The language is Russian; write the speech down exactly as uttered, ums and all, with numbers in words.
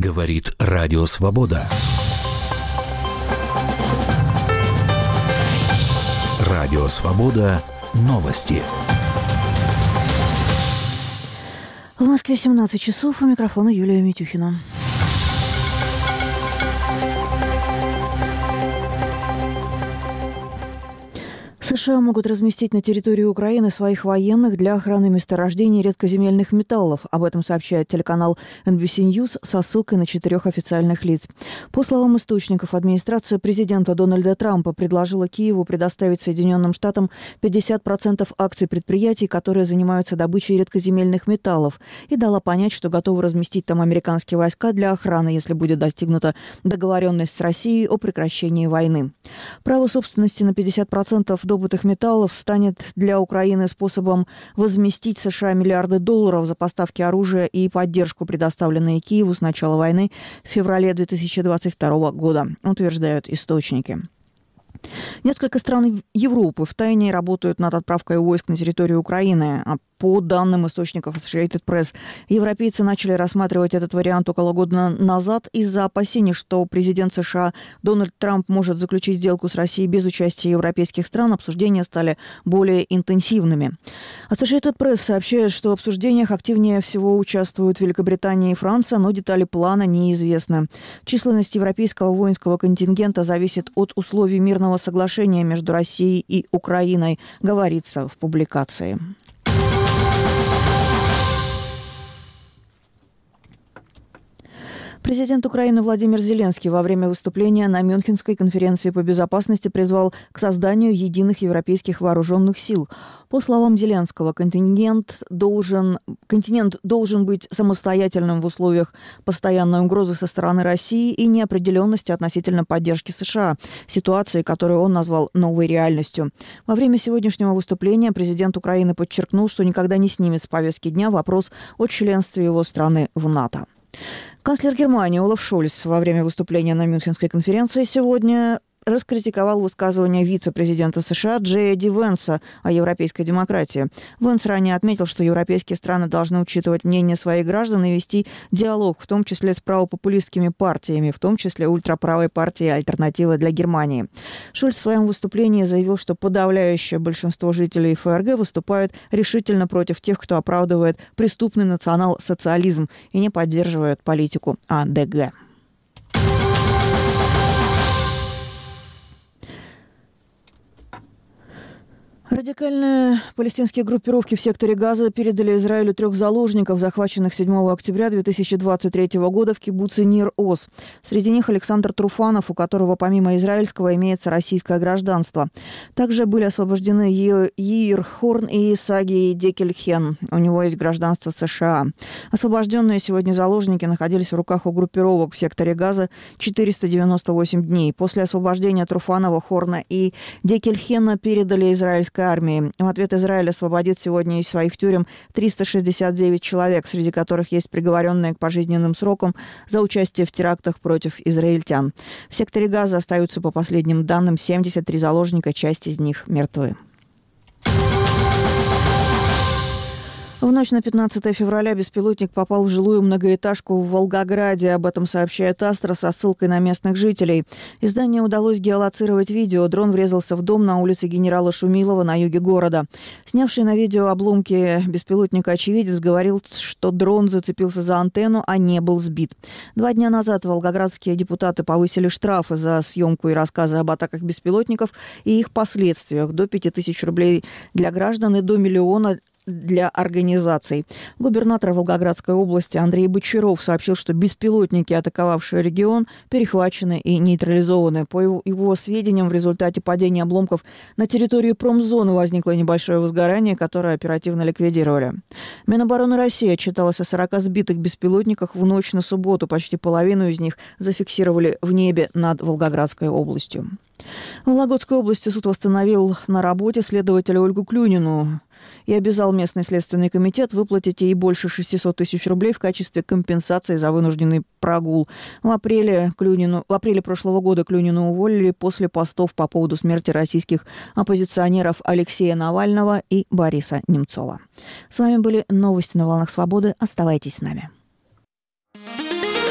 Говорит Радио Свобода. Радио Свобода. Новости. В Москве семнадцать часов. У микрофона Юлия Митюхина. США могут разместить на территории Украины своих военных для охраны месторождений редкоземельных металлов. Об этом сообщает телеканал эн би си News со ссылкой на четырех официальных лиц. По словам источников, администрация президента Дональда Трампа предложила Киеву предоставить Соединенным Штатам пятьдесят процентов акций предприятий, которые занимаются добычей редкоземельных металлов, и дала понять, что готова разместить там американские войска для охраны, если будет достигнута договоренность с Россией о прекращении войны. Право собственности на пятьдесят процентов добытых металлов станет для Украины способом возместить США миллиарды долларов за поставки оружия и поддержку, предоставленные Киеву с начала войны в феврале две тысячи двадцать второго года, утверждают источники. Несколько стран Европы втайне работают над отправкой войск на территорию Украины. А по данным источников Associated Press, европейцы начали рассматривать этот вариант около года назад из-за опасений, что президент США Дональд Трамп может заключить сделку с Россией без участия европейских стран. Обсуждения стали более интенсивными. Associated Press сообщает, что в обсуждениях активнее всего участвуют Великобритания и Франция, но детали плана неизвестны. Численность европейского воинского контингента зависит от условий мирного соглашения между Россией и Украиной, говорится в публикации. Президент Украины Владимир Зеленский во время выступления на Мюнхенской конференции по безопасности призвал к созданию единых европейских вооруженных сил. По словам Зеленского, контингент должен, континент должен быть самостоятельным в условиях постоянной угрозы со стороны России и неопределенности относительно поддержки США, ситуации, которую он назвал новой реальностью. Во время сегодняшнего выступления президент Украины подчеркнул, что никогда не снимет с повестки дня вопрос о членстве его страны в НАТО. Канцлер Германии Олаф Шольц во время выступления на Мюнхенской конференции сегодня раскритиковал высказывания вице-президента США Джея Ди Венса о европейской демократии. Венс ранее отметил, что европейские страны должны учитывать мнение своих граждан и вести диалог, в том числе с правопопулистскими партиями, в том числе ультраправой партией «Альтернатива для Германии». Шольц в своем выступлении заявил, что подавляющее большинство жителей ФРГ выступают решительно против тех, кто оправдывает преступный национал-социализм и не поддерживает политику а дэ гэ. Радикальные палестинские группировки в секторе Газа передали Израилю трех заложников, захваченных седьмого октября две тысячи двадцать третьего года в кибуце Нир-Оз. Среди них Александр Труфанов, у которого помимо израильского имеется российское гражданство. Также были освобождены Йеир Хорн и Саги Декельхен. У него есть гражданство США. Освобожденные сегодня заложники находились в руках у группировок в секторе Газа четыреста девяносто восемь дней. После освобождения Труфанова, Хорна и Декельхена передали израильской армии. В ответ Израиль освободит сегодня из своих тюрем триста шестьдесят девять человек, среди которых есть приговоренные к пожизненным срокам за участие в терактах против израильтян. В секторе Газа остаются, по последним данным, семьдесят три заложника, часть из них мертвы. В ночь на пятнадцатое февраля беспилотник попал в жилую многоэтажку в Волгограде. Об этом сообщает Астра со ссылкой на местных жителей. Изданию удалось геолоцировать видео. Дрон врезался в дом на улице генерала Шумилова на юге города. Снявший на видео обломки беспилотника очевидец говорил, что дрон зацепился за антенну, а не был сбит. Два дня назад волгоградские депутаты повысили штрафы за съемку и рассказы об атаках беспилотников и их последствиях до пяти тысяч рублей для граждан и до миллиона для организаций. Губернатор Волгоградской области Андрей Бочаров сообщил, что беспилотники, атаковавшие регион, перехвачены и нейтрализованы. По его, его сведениям, в результате падения обломков на территории промзоны возникло небольшое возгорание, которое оперативно ликвидировали. Минобороны России отчиталось о сорока сбитых беспилотниках в ночь на субботу. Почти половину из них зафиксировали в небе над Волгоградской областью. В Вологодской области суд восстановил на работе следователя Ольгу Клюнину и обязал местный следственный комитет выплатить ей больше шестисот тысяч рублей в качестве компенсации за вынужденный прогул. В апреле, Клюнину, в апреле прошлого года Клюнину уволили после постов по поводу смерти российских оппозиционеров Алексея Навального и Бориса Немцова. С вами были новости на «Волнах Свободы». Оставайтесь с нами.